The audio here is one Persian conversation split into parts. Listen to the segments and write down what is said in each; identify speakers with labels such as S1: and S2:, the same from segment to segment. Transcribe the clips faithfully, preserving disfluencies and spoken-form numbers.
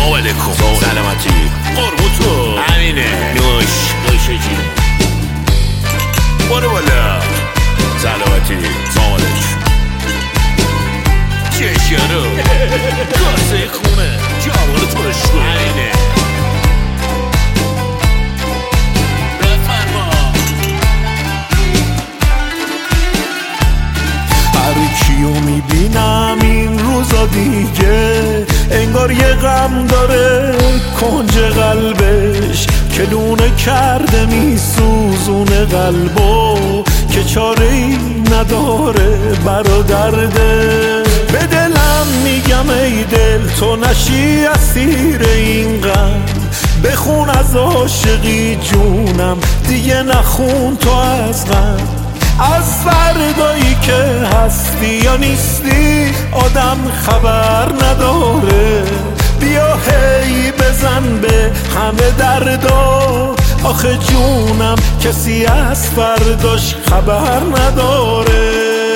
S1: سلام علیکم. سلامتی قربون تو. همینه نوش نوش جی برو بالا. سلامتی سلام علیکم. چشیارو کاسه خونه جوال تو رو شو. همینه
S2: هر کیو میبینم این روزا دیگه انگار یه غم داره کنج قلبش که لونه کرده میسوزونه قلبو که چاره ای نداره برادرده. به دلم میگم ای دل تو نشی اسیر این غم، بخون از عاشقی جونم دیگه نخون تو از غم. از فردایی که هستی یا نیستی آدم خبر نداره، بیا هی بزن به همه دردا آخه جونم کسی از فرداش خبر نداره.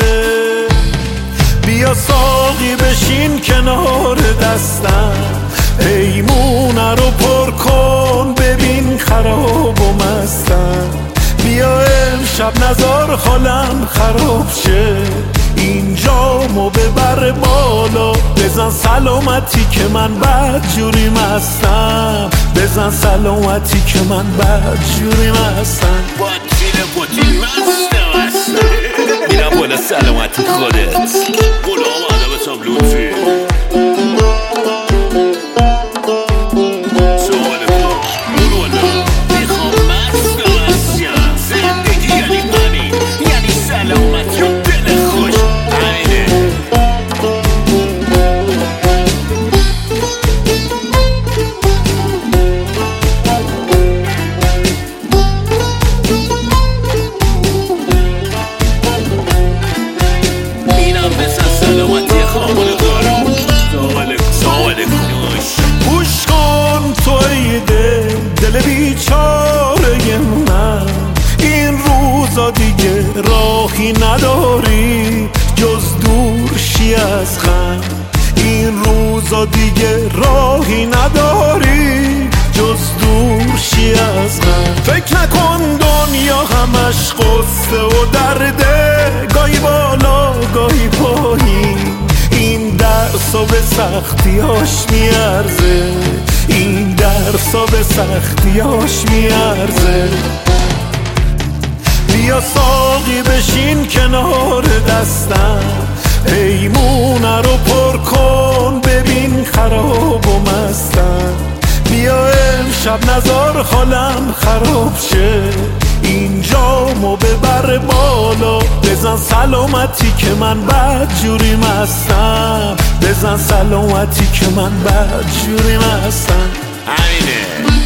S2: بیا ساقی بشین کنار دستم پیمونه رو پر کن ببین خراب و مستم. بیا امشب نزار حالم خراب شه اینجامو ببر بالا، بزن سلامتی که من بد جوری مستم، بزن سلامتی که من بد جوری مستم.
S1: باتیل باتیل مستم مستم میرم بالا سلامتی خودت. قول آمده بسام لوتی
S2: دل بیچاره من این روزا دیگه راهی نداری جز دور شی از غم. این روزا دیگه راهی نداری جز دور شی از غم. فکر نکن دنیا همش قصه و درده، گاهی بالا گاهی پایین این درسا به سختیاش میارزه، این درسا به سختیاش میارزه. بیا ساقی بشین کنار دستم پیمونه رو پر کن ببین خراب و مستم. بیا امشب نزار حالم خراب شه اینجامو ببر بالا، بزن سلامتی که من بد جوری مستم، بزن سلامتی که من بد جوری مستم.
S1: همینه